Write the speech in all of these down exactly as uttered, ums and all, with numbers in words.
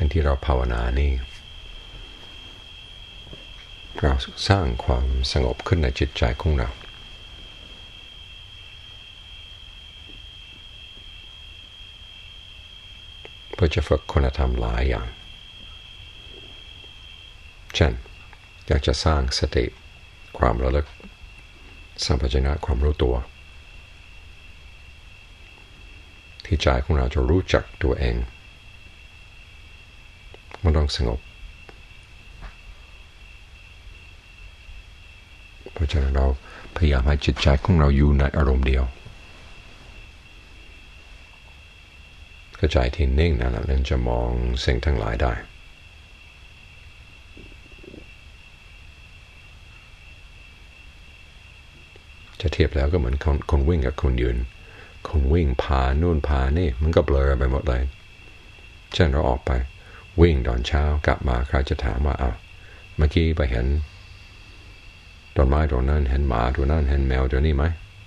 การที่เราภาวนานี่เราสร้างความสงบขึ้นในจิตใจของเราเพื่อจะฝึกคุณธรรมหลายอย่างเช่นอยากจะสร้างสติความระลึกสัมปชัญญะความรู้ตัวที่ใจของเราจะรู้จักตัวเองมันต้องสงบเพราะฉะนั้นเราพยายามให้จิตใจของเราอยู่ในอารมณ์เดียวกระจายที่นิ่งนั่นแหละเราจะมองสิ่งทั้งหลายได้จะเทียบแล้วก็เหมือนคนคนวิ่งกับคนยืนคนวิ่งพานู่นพานี่มันก็เบลอไปหมดเลยเช่นเราออกไปวิ่งตอนเช้ากลับมาใครจะถามว่าอ้าวเมื่อกี้ไปเห็นต้นไม้ตัวนั้นเห็นหมาตัวนั้นเห็นแมวตัวนี้ไหม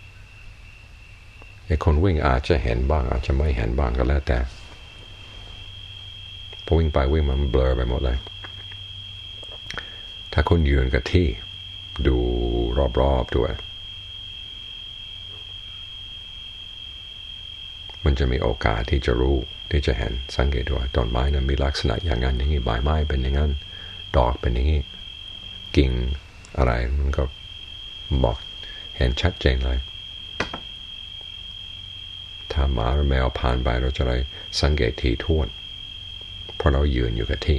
ไอ้คนวิ่งอาจจะเห็นบ้างอาจจะไม่เห็นบ้างก็แล้วแต่พอวิ่งไปวิ่งมามันเบลอไปหมดเลยถ้าคนยืนกับที่ดูรอบๆด้วยมันจะมีโอกาสที่จะรู้ที่จะเห็นสังเกตดูต้นไม้นั้นมีลักษณะอย่างนั้นอย่างนี้ใบไม้เป็นอย่างนั้นดอกเป็นอย่างนี้กิ่งอะไรมันก็บอกเห็นชัดเจนเลยถ้าหมาหรือแมวผ่านไปเราจะได้สังเกตทีท่วนเพราะเรายืนอยู่กับที่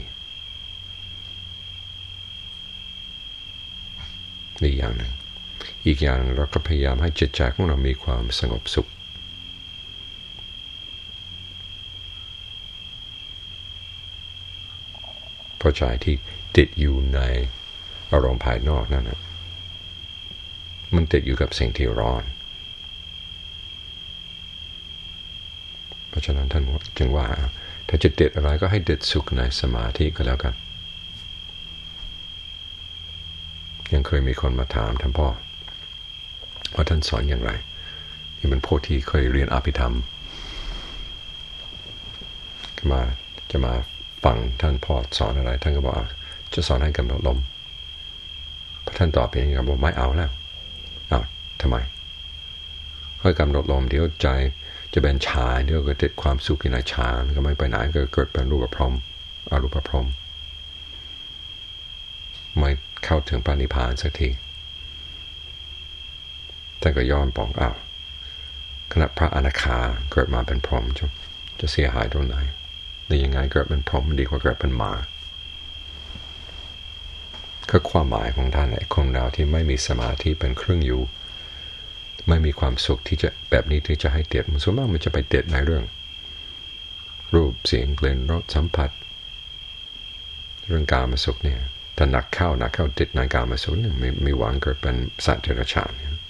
นี่อย่างหนึ่งอีกอย่างเราก็พยายามให้จิตใจของเรามีความสงบสุขเพราะใจที่ติดอยู่ในอารมณ์ภายนอกนั่นนะมันติดอยู่กับสิ่งที่ร้อนเพราะฉะนั้นท่านจึงว่าถ้าจะติดอะไรก็ให้ติดสุขในสมาธิก็แล้วกันยังเคยมีคนมาถามท่านพ่อว่าท่านสอนอย่างไรนี่เป็นพวกที่เคยเรียนอภิธรรมมาจะมาฟังท่านพ่อสอนอะไรท่านก็บอกจะสอนให้กำหนดลมพอท่านตอบอย่างนี้ก็บอกไม่เอาแล้วอ้าวทำไมค่อยกำหนดลมเดี๋ยวใจจะเป็นฌานเดี๋ยวก็ติดความสุขในฌานก็ไม่ไปไหนก็เกิดเป็นรูปพรหมอรูปพรหมไม่เข้าถึงพระนิพพานสักทีท่านก็ย้อนบอกอ้าวขณะพระอนาคาเกิดมาเป็นพรหมจะจะเสียหายตรงไหนในยังไงเกิดเป็นพรหมดีกว่าเกิดเป็นหมาคือความหมายของท่านไอ้คนเราที่ไม่มีสมาธิเป็นเครื่องอยู่ไม่มีความสุขที่จะแบบนี้ที่จะให้เด็ดมันส่วนมากมันจะไปเด็ดในเรื่องรูปเสียงกลิ่นรสสัมผัสเรื่องการมาสุขเนี่ยถ้าหนักเข้าหนักเข้าติดในการมาสุขเนี่ยมีมีหวังเกิดเป็นสัตว์เดรัจฉาน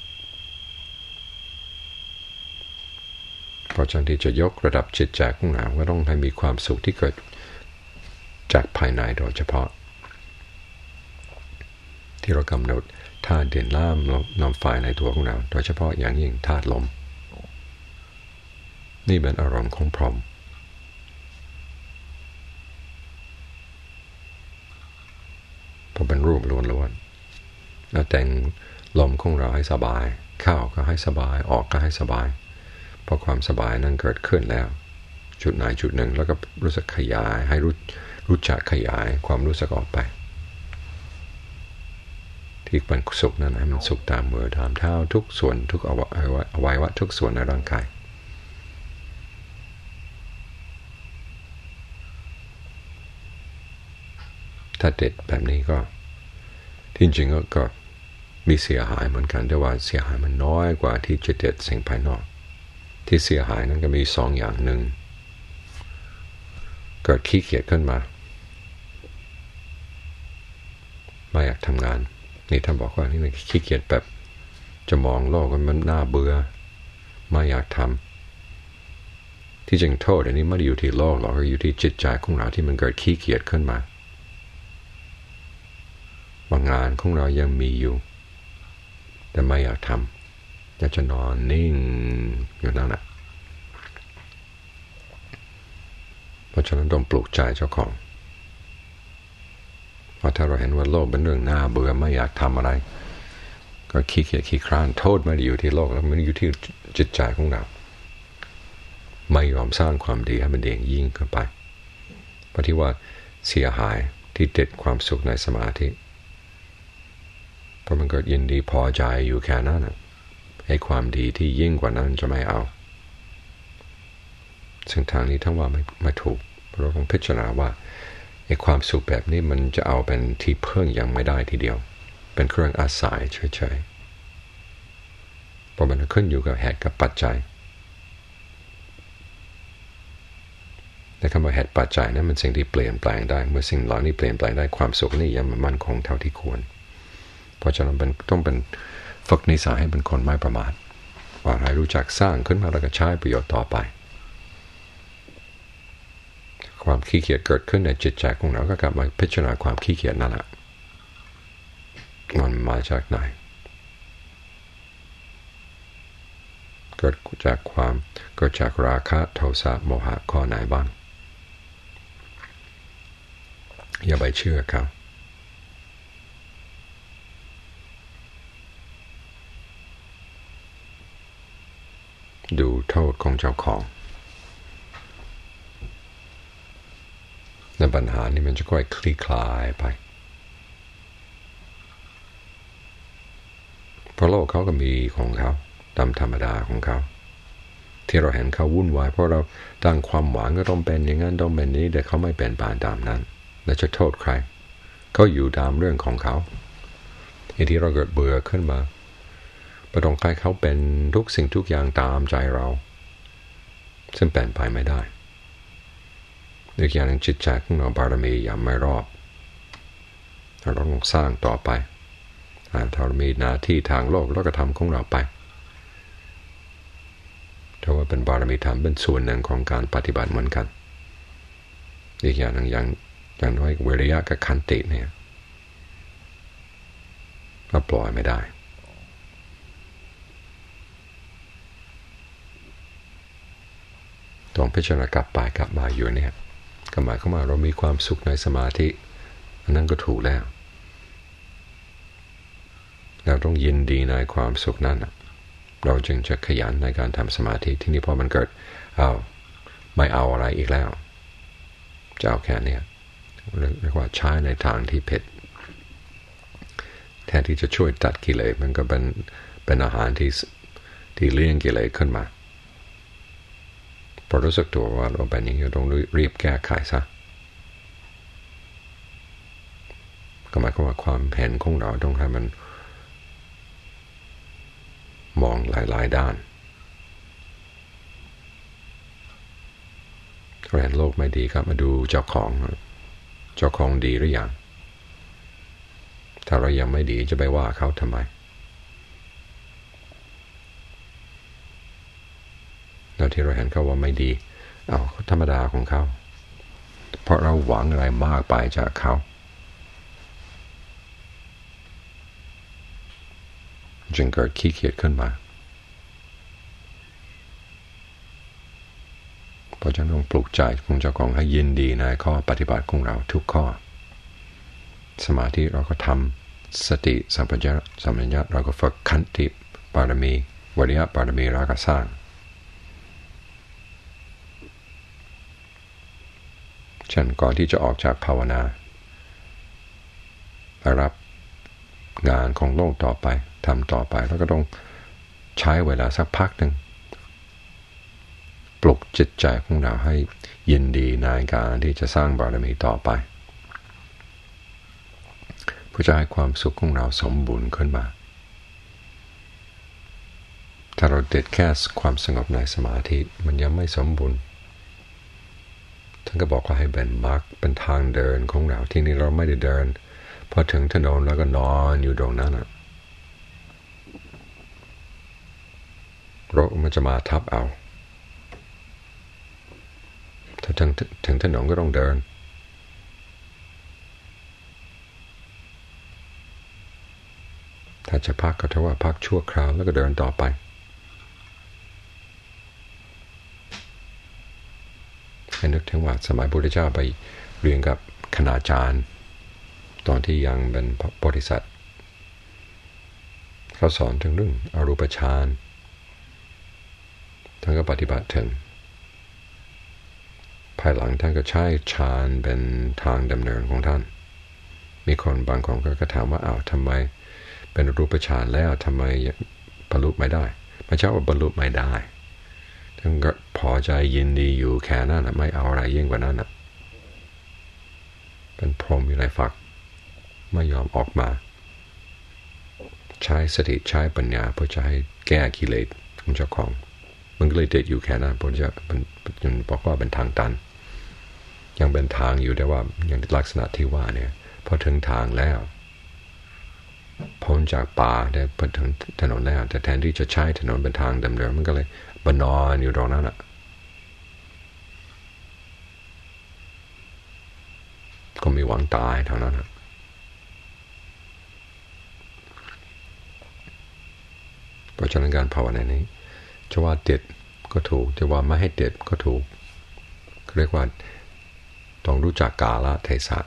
เพราะฉะนั้นที่จะยกระดับจิตใจของเราก็ต้องให้มีความสุขที่เกิดจากภายในโดยเฉพาะที่เรากำหนดธาตุดินน้ำลมไฟในตัวของเราโดยเฉพาะอย่างยิ่งธาตุลมนี่เป็นอารมณ์ของพรหมพอเป็นรูปล้วนๆแล้วแต่งลมของเราให้สบายเข้าก็ให้สบายออกก็ให้สบายพอความสบายนั้นเกิดขึ้นแล้วจุดไหนจุดหนึ่งแล้วก็รู้สึกขยายให้รู้รู้จักขยายความรู้สึกออกไปที่เป็นสุขนั้นให้มันสุขตามมือตามเท้าทุกส่วนทุกอวัยวะทุกส่วนในร่างกายถ้าติดแบบนี้ก็ที่จริงก็มีเสียหายเหมือนกันแต่ว่าเสียหายมันน้อยกว่าที่จะติดสิ่งภายนอกที่เสียหายนั้นก็มีสองอย่างหนึ่งเกิดขี้เกียจขึ้นมาไม่อยากทำงานนี่ท่านบอกว่านี่มันขี้เกียจแบบจะมองโลกมันน่าเบื่อไม่อยากทำที่จริงโทษอันนี้ไม่ได้อยู่ที่โลกหรอกอยู่ที่จิตใจของเราที่มันเกิดขี้เกียจขึ้นมาบางงานของเรายังมีอยู่แต่ไม่อยากทำอยากจะนอนนิ่งอยู่นั่นแหละพอฉะนั้นต้องปลูกใจเจ้าของเพราะถ้าเราเห็นว่าโลกเป็นเรื่องน่าเบื่อไม่อยากทำอะไรก็ขี้เกียจขี้คร้านโทษไม่ได้อยู่ที่โลกแล้วมันอยู่ที่จิตใจของเราไม่ยอมสร้างความดีให้มันเด่งยิ่งขึ้นไปเพราะที่ว่าเสียหายที่ติดความสุขในสมาธิเพราะมันก็ยินดีพอใจอยู่แค่นั้นนะให้ความดีที่ยิ่งกว่านั้นจะไม่เอาซึ่งทางนี้ทั้งว่าไม่ไม่ถูกเราต้องพิจารณาว่าไอ้ความสุขแบบนี้มันจะเอาเป็นที่เพิ่งยังไม่ได้ทีเดียวเป็นเครื่องอาศัยเฉยๆเพราะมันขึ้นอยู่กับเหตุกับปัจจัยในคำว่าเหตุปัจจัยนั้นมันสิ่งที่เปลี่ยนแปลงได้เมื่อสิ่งเหล่านี้เปลี่ยนแปลงได้ความสุขนี่ยังมั่นคงเท่าที่ควรเพราะฉะนั้นเป็นต้องเป็นฝึกนิสัยให้เป็นคนไม่ประมาทว่าให้รู้จักสร้างขึ้นมาแล้วก็ใช้ประโยชน์ต่อไปความขี้เกียจเกิดขึ้นในจิตใจของเราก็กลับมาพิจารณาความขี้เกียจนั่นแหละมันมาจากไหนเกิดจากความเกิดจากราคะโทสะโมหะข้อไหนบ้างอย่าไปเชื่อเขาดูโทษของเจ้าของในปัญหานี้มันจะค่อยคลี่คลายไปเพราะโลกเขาก็มีของเขาตามธรรมดาของเขาที่เราเห็นเขาวุ่นวายเพราะเราตั้งความหวังก็ต้องเป็นอย่างนั้นต้องเป็นนี้แต่เขาไม่เป็นไปตามนั้นแล้วจะโทษใครเขาอยู่ตามเรื่องของเขาไอ้ที่เราเกิดเบื่อขึ้นมาประตรงใครเขาเป็นทุกสิ่งทุกอย่างตามใจเราซึ่งเป็นไปไม่ได้อีกอย่างหนึ่งจิตใจของเราบารมียังไม่รอบเราต้องสร้างต่อไปถ้าเรามีหน้าที่ทางโลกเราก็ทำของเราไปถ้าว่าเป็นบารมีธรรมเป็นส่วนหนึ่งของการปฏิบัติเหมือนกันอีกอย่างหนึ่งอย่างอย่างน้อยวิริยะกับขันติเนี่ยเราปล่อยไม่ได้ต้องพิจารณากลับไปกลับมาอยู่เนี่ยก็หมายความว่าเรามีความสุขในสมาธิอันนั้นก็ถูกแล้วเราต้องยินดีในความสุขนั้นเราจึงจะขยันในการทำสมาธิที่นี่พอมันเกิดเอาไม่เอาอะไรอีกแล้วจะเอาแค่นี้เรียกว่าใช้ในทางที่ผิดแทนที่จะช่วยตัดกิเลสมันก็เป็นเป็นอาหารที่ที่เลี้ยงกิเลสขึ้นมาพอรู้สึกตัวว่าเราเป็นอย่างนี้ต้องรีบแก้ไขซะก็หมายความว่าความเห็นของเราต้องให้มันมองหลายๆด้านเราเห็นโลกไม่ดีครับมาดูเจ้าของเจ้าของดีหรือยังถ้าเรายังไม่ดีจะไปว่าเขาทำไมแล้วที่เราเห็นเขาว่าไม่ดีเอาธรรมดาของเขาเพราะเราหวังอะไรมากไปจากเขาจึงเกิดขี้เกียจขึ้นมาเพราะฉะนั้นต้องปลุกใจของเจ้าของให้ยินดีในข้อปฏิบัติของเราทุกข้อสมาธิเราก็ทำสติสัมปชัญญะสัมปชัญญะเราก็ฝึกขันติบารมีวิริยะบารมีเราก็สร้างเช่นก่อนที่จะออกจากภาวนาไปรับงานของโลกต่อไปทำต่อไปแล้วก็ต้องใช้เวลาสักพักหนึ่งปลุกจิตใจของเราให้ยินดีในการที่จะสร้างบารมีต่อไปเพื่อจะให้ความสุขของเราสมบูรณ์ขึ้นมาถ้าเราติดแค่ความสงบในสมาธิมันยังไม่สมบูรณ์ท่านก็บอกว่าให้เป็นมรรคเป็นทางเดินของเราที่นี่เราไม่ได้เดินพอถึงถนนแล้วก็นอนอยู่ตรงนั้นนะรถมันจะมาทับเอาถ้าถึงถึงถนนก็ต้องเดินถ้าจะพักก็ถือว่าพักชั่วคราวแล้วก็เดินต่อไปใให้นึกถึงว่าสมัยพระพุทธเจ้าไปเรียนกับคณาจารย์ตอนที่ยังเป็นบริษัทเขาสอนถึงเรื่องอรูปฌานท่านก็ปฏิบัติถึงภายหลังท่านก็ใช้ฌานเป็นทางดำเนินของท่านมีคนบางคนก็ถามว่าอ้าวทำไมเป็นรูปฌานแล้วทำไมบรรลุไม่ได้ไม่ใช่ว่าบรรลุไม่ได้ท่านก็พอใจยินดีอยู่แค่นั้นนะไม่เอาอะไรยิ่งกว่านั้นนะเป็นพรหมอยู่ในฝักไม่ยอมออกมาใช้สติใช้ปัญญาเพื่อจะให้แก้กิเลสของเจ้าของมันก็เลยติดอยู่แค่นั้นเพราะจะมันมันบอกว่าเป็นทางตันยังเป็นทางอยู่ได้ว่าอย่างลักษณะที่ว่าเนี่ยพอถึงทางแล้วพ้นจากป่าได้พอถึงถนนแล้วแต่แทนที่จะใช้ถนนเป็นทางดำเนินมันก็เลยบนอนอยู่ตรงนั้นแหละก็มีหวังตายเท่านั้นนะเพราะฉะนั้นการภาวนานี้จะว่าเด็ดก็ถูกจะว่าไม่ให้เด็ดก็ถูกเรียกว่าต้องรู้จักกาลเทศะ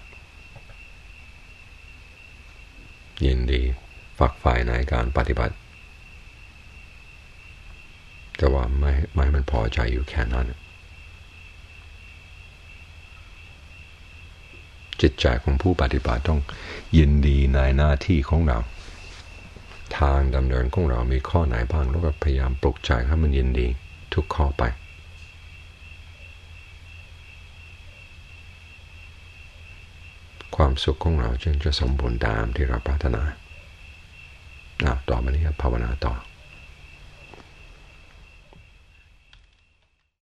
ยินดีฝักใฝ่ในการปฏิบัติแต่ว่าไม่ไม่มันพอใจอยู่แค่นั้นจิตใจของผู้ปฏิบัติต้องยินดีในหน้าที่ของเราทางดำเนินของเรามีข้อไหนบ้างแล้วก็พยายามปลุกใจให้มันยินดีทุกข้อไปความสุขของเราจึงจะสมบูรณ์ตามที่เราปรารถนาต่อมานี้ภาวนาต่อ